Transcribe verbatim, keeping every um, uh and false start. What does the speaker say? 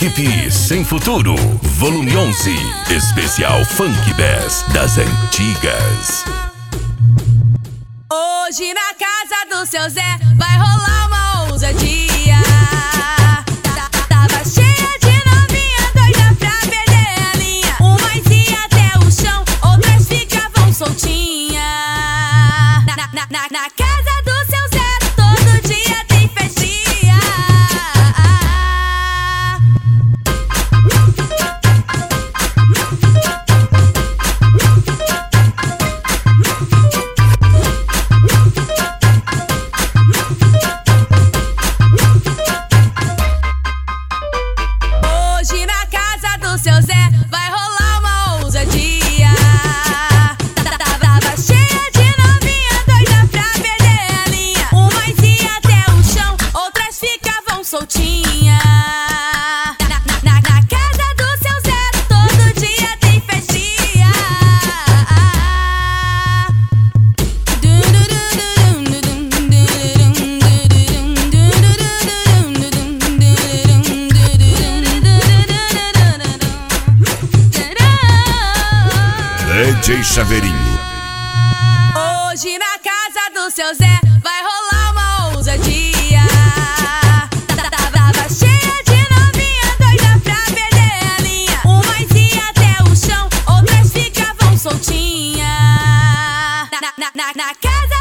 Equipe Sem Futuro, volume onze, especial Funk Bass das antigas. Hoje na casa do seu Zé vai rolar uma ousadia. Tava cheia de novinha doida pra perder a linha. Umas ia até o chão, outras ficavam soltinha. Na, na, na, na casa do seu Zé todo dia tem festinha. Hoje na casa do seu Zé vai rolar uma ousadia. Tava cheia de novinha doida pra perder a linha. Umas ia até o chão, outras ficavam soltinha. Na, na, na, na casa do seu Zé todo dia tem festinha. D J Chaveirinho. Hoje na casa do seu Zé vai rolar uma ousadia. Tava cheia de novinha doida pra perder a linha. Umas ia até o chão, outras ficavam soltinha. Na, na, na, na casa